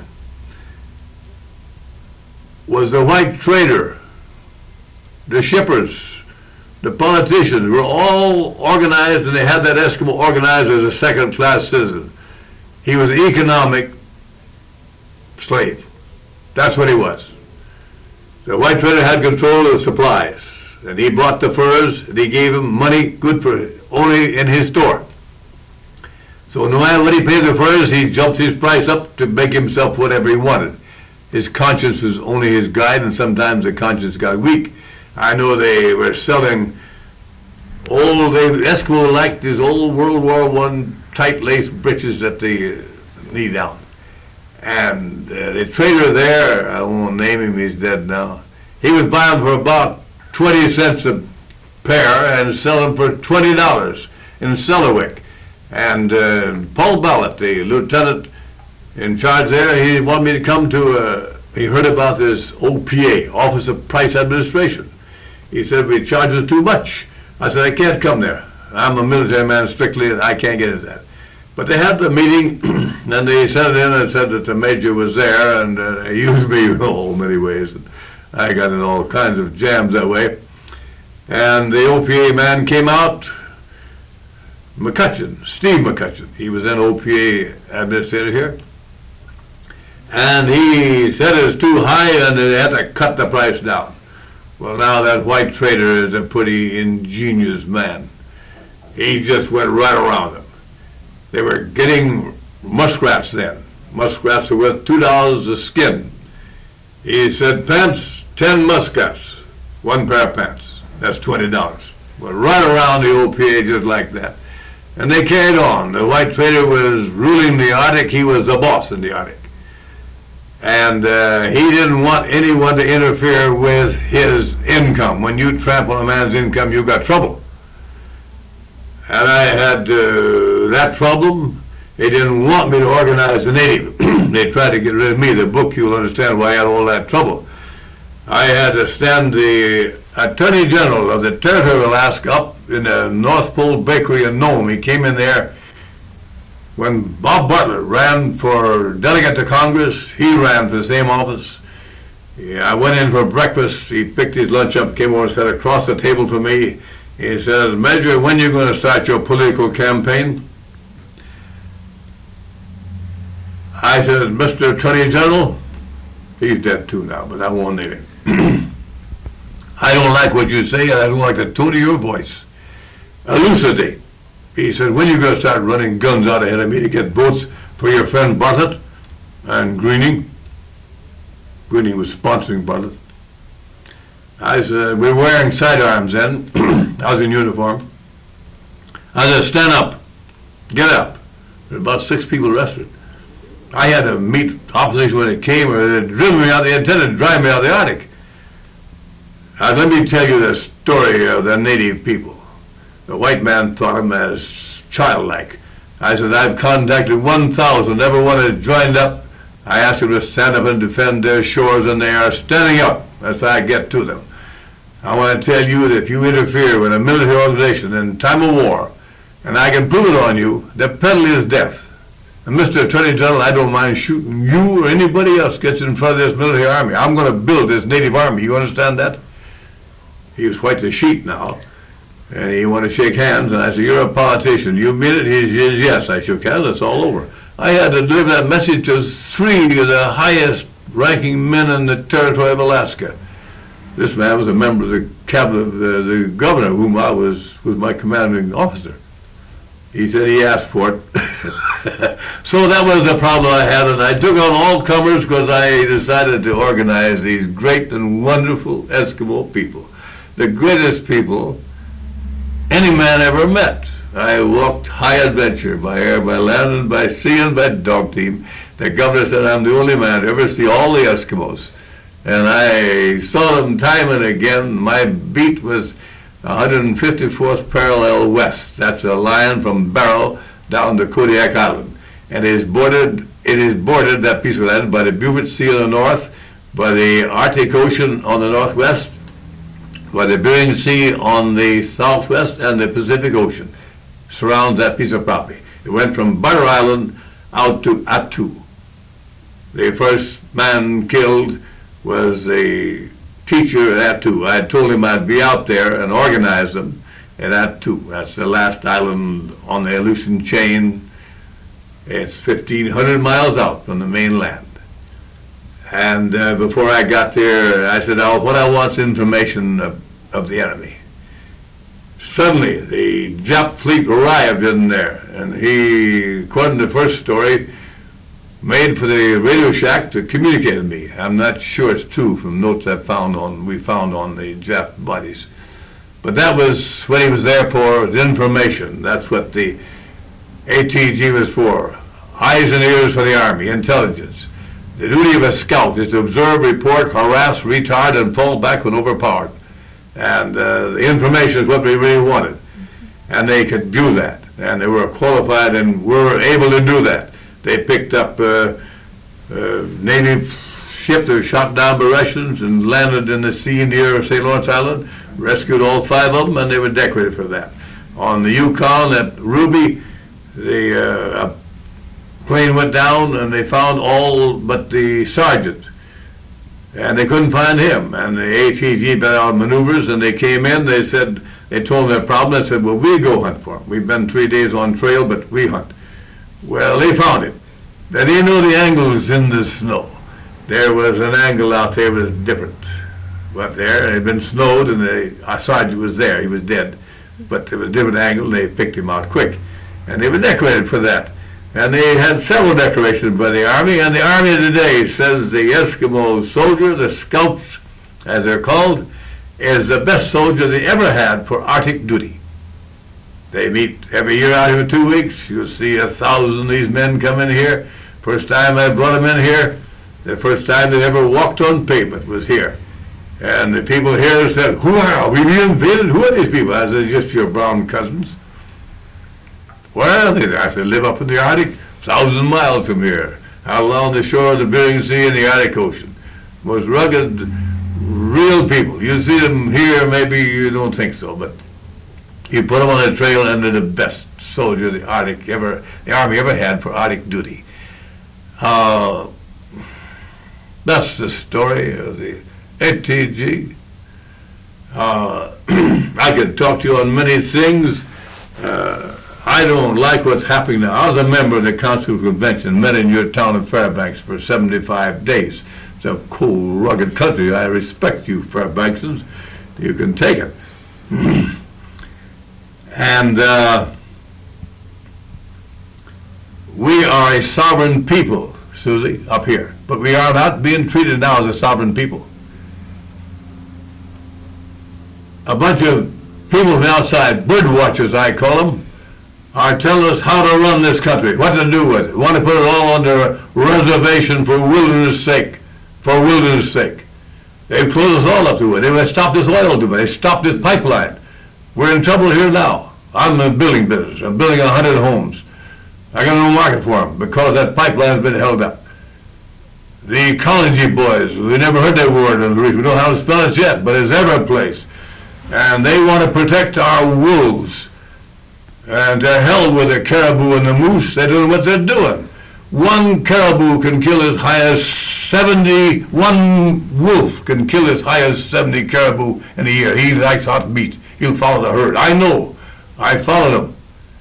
was the white trader, the shippers, the politicians were all organized, and they had that Eskimo organized as a second-class citizen. He was an economic slave. That's what he was. The white trader had control of the supplies, and he bought the furs, and he gave him money good for only in his store. So no matter what he paid the furs, he jumped his price up to make himself whatever he wanted. His conscience was only his guide, and sometimes the conscience got weak. I know they were selling Eskimo liked his old World War I tight lace breeches that they knee down. And the trader there, I won't name him, he's dead now, he was buying for about 20 cents a pair and selling for $20 in Sellerwick. And Paul Ballot, the lieutenant in charge there, he wanted me to come to, he heard about this OPA, Office of Price Administration. He said, we charge us too much. I said, I can't come there. I'm a military man strictly, and I can't get into that. But they had the meeting, and they sent it in and said that the major was there, and he used me in many ways. And I got in all kinds of jams that way. And the OPA man came out, McCutcheon, Steve McCutcheon. He was an OPA administrator here. And he said it was too high, and they had to cut the price down. Well, now that white trader is a pretty ingenious man. He just went right around them. They were getting muskrats then. Muskrats are worth $2 a skin. He said, pants, 10 muskrats, 1 pair of pants. That's $20. Went right around the OPA just like that. And they carried on. The white trader was ruling the Arctic. He was the boss in the Arctic. And he didn't want anyone to interfere with his income. When you trample on a man's income, you got trouble. And I had that problem. They didn't want me to organize the native. They tried to get rid of me. The book, you'll understand why I had all that trouble. I had to stand the Attorney General of the Territory of Alaska up in the North Pole Bakery in Nome. He came in there. When Bob Butler ran for delegate to Congress, he ran for the same office. I went in for breakfast. He picked his lunch up, came over and sat across the table from me. He said, Major, when are you going to start your political campaign? I said, Mr. Attorney General, he's dead too now, but I won't name him. I don't like what you say, and I don't like the tone of your voice. Elucidate. He said, when are you going to start running guns out ahead of me to get votes for your friend Bartlett? and Greening. Greening was sponsoring part of it. We were wearing sidearms then. I was in uniform. I said, stand up, get up. There were about 6 people arrested. I had to meet opposition when it came, or they'd driven me out. They intended to drive me out of the Arctic. Let me tell you the story of the native people. The white man thought them as childlike. I said, I've contacted 1,000, never one has joined up. I asked them to stand up and defend their shores, and they are standing up as I get to them. I want to tell you that if you interfere with a military organization in time of war, and I can prove it on you, the penalty is death. And Mr. Attorney General, I don't mind shooting you or anybody else gets in front of this military army. I'm going to build this native army. You understand that? He was white as a sheet now, and he wanted to shake hands, and I said, you're a politician. You mean it? He says, yes. I shook hands. It's all over. I had to deliver that message to 3 of the highest ranking men in the territory of Alaska. This man was a member of the cabinet of the governor, whom I was my commanding officer. He said he asked for it. So that was the problem I had, and I took on all comers because I decided to organize these great and wonderful Eskimo people. The greatest people any man ever met. I walked high adventure by air, by land, and by sea, and by dog team. The governor said I'm the only man to ever see all the Eskimos. And I saw them time and again. My beat was 154th parallel west. That's a line from Barrow down to Kodiak Island. And it is bordered, that piece of land, by the Beaufort Sea on the north, by the Arctic Ocean on the northwest, by the Bering Sea on the southwest, and the Pacific Ocean surrounds that piece of property. It went from Butter Island out to Attu. The first man killed was a teacher at Attu. I had told him I'd be out there and organize them at Attu. That's the last island on the Aleutian chain. It's 1,500 miles out from the mainland. And before I got there, I said, what I want is information of the enemy. Suddenly, the Jap fleet arrived in there, and he, according to the first story, made for the Radio Shack to communicate with me. I'm not sure it's true from notes we found on the Jap bodies. But that was what he was there for, information. That's what the ATG was for. Eyes and ears for the Army, intelligence. The duty of a scout is to observe, report, harass, retard, and fall back when overpowered. And the information is what we really wanted. And they could do that. And they were qualified and were able to do that. They picked up native ship that shot down by Russians and landed in the sea near St. Lawrence Island, rescued all 5 of them, and they were decorated for that. On the Yukon at Ruby, the plane went down and they found all but the sergeant. And they couldn't find him. And the ATG been out maneuvers, and they came in, they told them their problem. They said, well, we go hunt for him. We've been 3 days on trail, but we hunt. Well, they found him. They didn't know the angle was in the snow. There was an angle out there that was different. But there, it had been snowed, and the sergeant was there. He was dead. But there was a different angle, and they picked him out quick. And they were decorated for that. And they had several decorations by the Army, and the Army of today says the Eskimo soldier, the scouts, as they're called, is the best soldier they ever had for Arctic duty. They meet every year out here for 2 weeks. You'll see 1,000 of these men come in here. First time I brought them in here, the first time they ever walked on pavement was here. And the people here said, who are we being invaded? Who are these people? I said, just your brown cousins. Where are they? I said, live up in the Arctic, 1,000 miles from here, out along the shore of the Bering Sea and the Arctic Ocean. Most rugged, real people. You see them here, maybe you don't think so, but you put them on the trail, and they're the best soldier the Army ever had for Arctic duty. That's the story of the ATG. I could talk to you on many things. I don't like what's happening now. I was a member of the Council Convention, met in your town of Fairbanks for 75 days. It's a cool, rugged country. I respect you, Fairbanksans. You can take it. And we are a sovereign people, Susie, up here. But we are not being treated now as a sovereign people. A bunch of people from outside, bird watchers I call them, are telling us how to run this country, what to do with it. Want to put it all under reservation for wilderness sake, for wilderness sake. They've closed us all up to it. They've stopped this oil to it. They stopped this pipeline. We're in trouble here now. I'm in the building business. I'm building 100 homes. I got no market for them because that pipeline has been held up. The ecology boys, we never heard that word in the region. We don't know how to spell it yet, but it's Everplace. And they want to protect our wolves. And to hell with the caribou and the moose, they're doing what they're doing. One caribou can kill as high as 70, one wolf can kill as high as 70 caribou in a year. He likes hot meat. He'll follow the herd. I know. I followed him.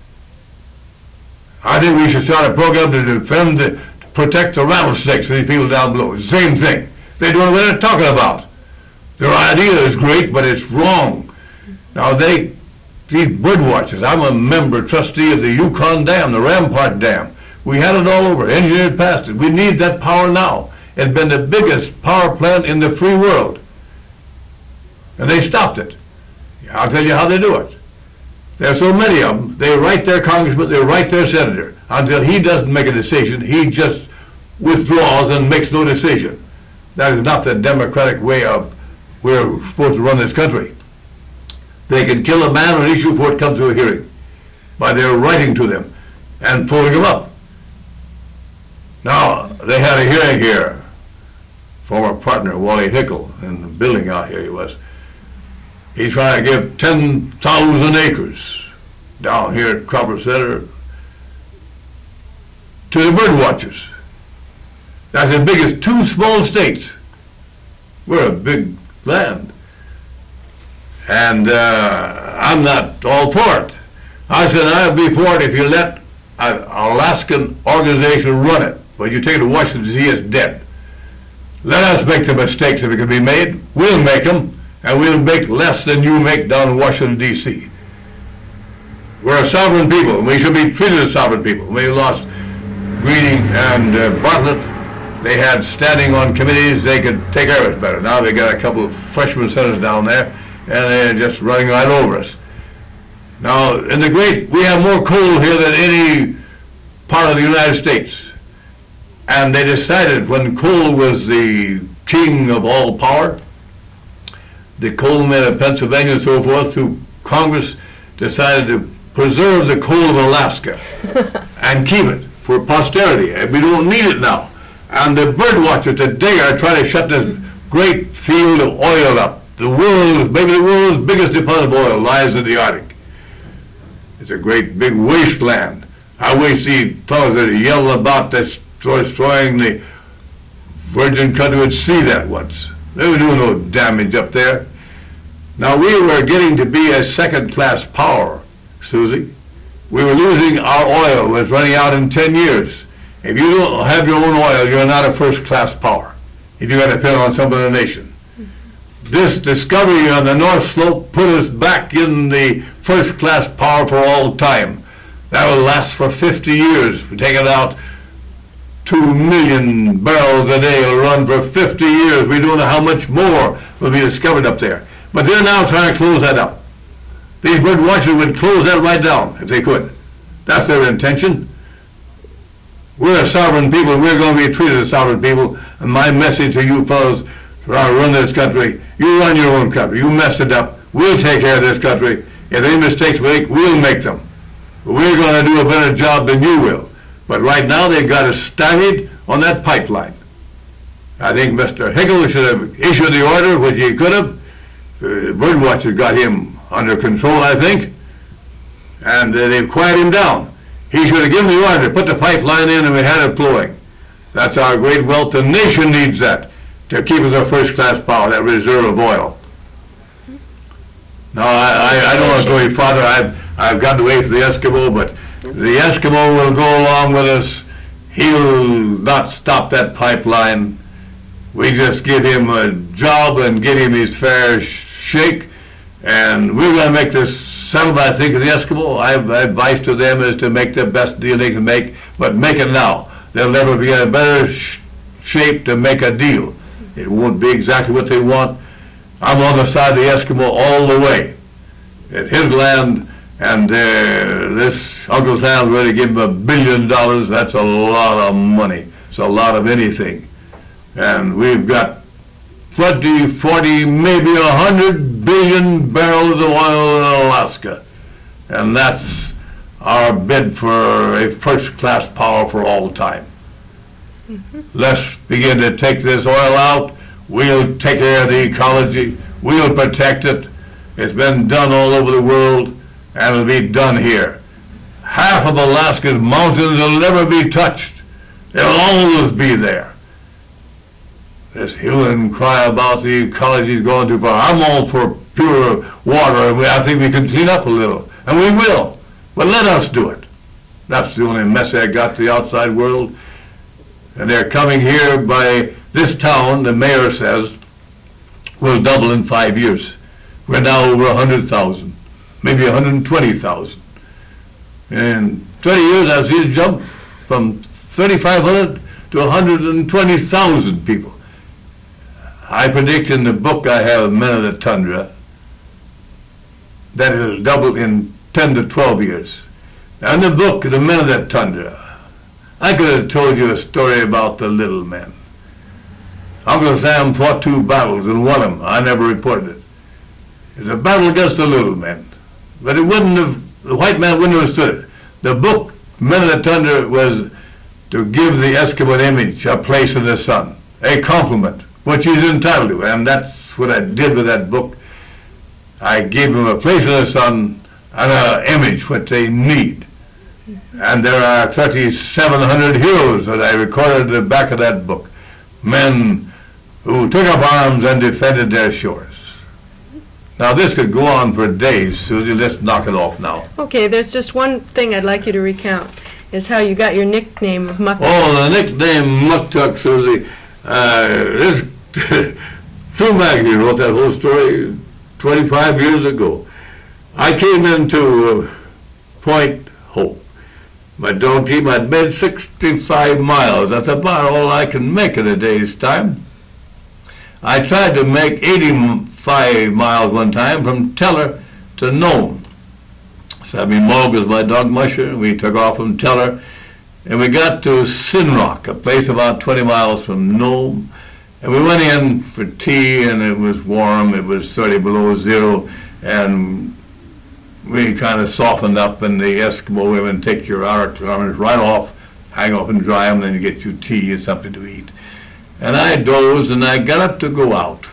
I think we should start a program to defend, to protect the rattlesnakes and these people down below. It's the same thing. They don't know what they're talking about. Their idea is great, but it's wrong. Now these bird watchers, I'm a member trustee of the Yukon Dam, the Rampart Dam. We had it all over, engineered past it. We need that power now. It's been the biggest power plant in the free world. And they stopped it. I'll tell you how they do it. There's so many of them, they write their congressman, they write their senator. Until he doesn't make a decision, he just withdraws and makes no decision. That is not the democratic way of we're supposed to run this country. They can kill a man on an issue before it comes to a hearing by their writing to them and pulling them up. Now, they had a hearing here. Former partner, Wally Hickel, in the building out here he was. He's trying to give 10,000 acres down here at Copper Center to the bird watchers. That's as big as 2 small states. We're a big land. And I'm not all for it. I said I'd be for it if you let an Alaskan organization run it. But you take it to Washington D.C., it's dead. Let us make the mistakes if it can be made. We'll make them, and we'll make less than you make down in Washington, D.C. We're a sovereign people, and we should be treated as sovereign people. We lost Greeting and Bartlett. They had standing on committees. They could take care of us better. Now they got a couple of freshman senators down there, and they're just running right over us. Now, in the great, we have more coal here than any part of the United States. And they decided when coal was the king of all power, the coal men of Pennsylvania and so forth, through Congress, decided to preserve the coal of Alaska and keep it for posterity. And we don't need it now. And the bird watchers today are trying to shut this great field of oil up. The world, maybe the world's biggest deposit of oil lies in the Arctic. It's a great big wasteland. I wish the fellows that yell about this destroying the virgin country would see that once. They were doing no damage up there. Now we were getting to be a second-class power, Susie. We were losing our oil. It was running out in 10 years. If you don't have your own oil, you're not a first-class power. If you got to depend on some other nation. This discovery on the North Slope put us back in the first-class power for all time. That will last for 50 years. We're taking out 2 million barrels a day. It'll run for 50 years. We don't know how much more will be discovered up there. But they're now trying to close that up. These bird watchers would close that right down if they could. That's their intention. We're a sovereign people. We're going to be treated as sovereign people. And my message to you fellows who are run this country, you run your own country. You messed it up. We'll take care of this country. If any mistakes we make, we'll make them. But we're going to do a better job than you will. But right now they've got us stymied on that pipeline. I think Mr. Hickel should have issued the order, which he could have. Bird watchers got him under control, I think. And they've quieted him down. He should have given the order to put the pipeline in and we had it flowing. That's our great wealth. The nation needs that to keep us a first-class power, that reserve of oil. Now, I don't want to go any farther. I've gotten away from the Eskimo, but the Eskimo will go along with us. He'll not stop that pipeline. We just give him a job and give him his fair shake, and we're going to make this settlement, I think, of the Eskimo. My advice to them is to make the best deal they can make, but make it now. they'll never be in a better shape to make a deal. It won't be exactly what they want. I'm on the side of the Eskimo all the way. It's his land, and this Uncle Sam's ready to give him $1 billion. That's a lot of money. It's a lot of anything. And we've got 20, 40, maybe 100 billion barrels of oil in Alaska. And that's our bid for a first-class power for all time. Let's begin to take this oil out. We'll take care of the ecology. We'll protect it. It's been done all over the world, and it'll be done here. Half of Alaska's mountains will never be touched. They'll always be there. This hue and cry about the ecology is going too far. I'm all for pure water, and I think we can clean up a little, and we will. But let us do it. That's the only message I got to the outside world. And they're coming here by this town, the mayor says, will double in 5 years. We're now over 100,000, maybe 120,000. In 20 years, I've seen it jump from 3,500 to 120,000 people. I predict in the book I have, Men of the Tundra, that it'll double in 10 to 12 years. Now in the book, The Men of the Tundra, I could have told you a story about the little men. Uncle Sam fought 2 battles and won them. I never reported it. It was a battle against the little men. But it wouldn't have, the white man wouldn't have stood it. The book, Men of the Tundra, was to give the Eskimo image a place in the sun, a compliment, which he's entitled to. And that's what I did with that book. I gave him a place in the sun and an image which they need. And there are 3,700 heroes that I recorded at the back of that book. Men who took up arms and defended their shores. Now this could go on for days, Susie. Let's knock it off now. Okay, there's just one thing I'd like you to recount, is how you got your nickname of Muck. Oh, the nickname Muktuk, Susie. This True Magazine wrote that whole story 25 years ago. I came into Point Hope. My donkey, I'd made 65 miles. That's about all I can make in a day's time. I tried to make 85 miles one time from Teller to Nome. Sammy Moog was my dog musher. We took off from Teller, and we got to Sinrock, a place about 20 miles from Nome. And we went in for tea, and it was warm. It was 30 below zero, and we kind of softened up, and the Eskimo women take your outer garments right off, hang up and dry them, and then you get you tea and something to eat. And I dozed, and I got up to go out.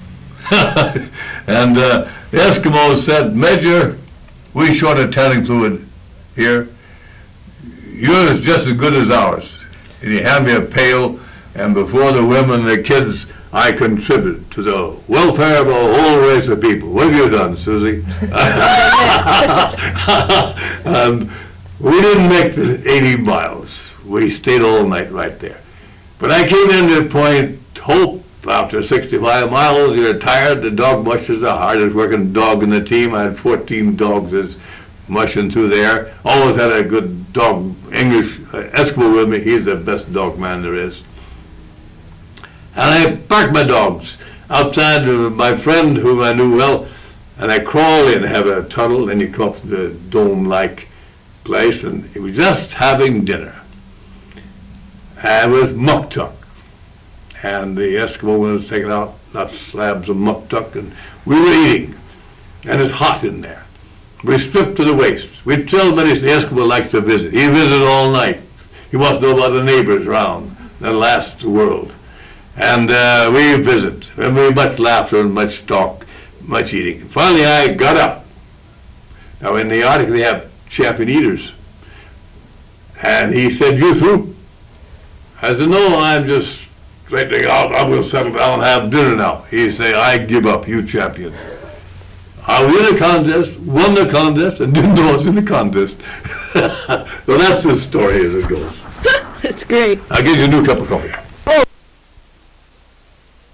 And the Eskimo said, "Major, we short of tanning fluid here. Yours is just as good as ours." And he handed me a pail, and before the women and the kids, I contributed to the welfare of a whole race of people. What have you done, Susie? We didn't make the 80 miles. We stayed all night right there. But I came into Point Hope after 65 miles. You're tired. The dog musher's the hardest working dog in the team. I had 14 dogs that's mushing through there. Always had a good dog, English Eskimo with me. He's the best dog man there is. And I parked my dogs outside of my friend whom I knew well, and I crawled in, have a tunnel, and you come up to the dome-like place, and he was just having dinner. And it was muktuk. And the Eskimo was taking out lots slabs of muktuk, and we were eating. And it's hot in there. We stripped to the waist. We tell many the Eskimo likes to visit. He visits all night. He wants to know about the neighbors around, the last world. And we visit, and we much laughter and much talk, much eating. Finally, I got up. Now, in the Arctic, they have champion eaters. And he said, "You through?" I said, "No, I'm just straightening out. I'm going to settle down and have dinner now." He said, "I give up, you champion." I was in a contest, won the contest, and didn't know I was in the contest. So that's the story as it goes. It's great. I'll give you a new cup of coffee.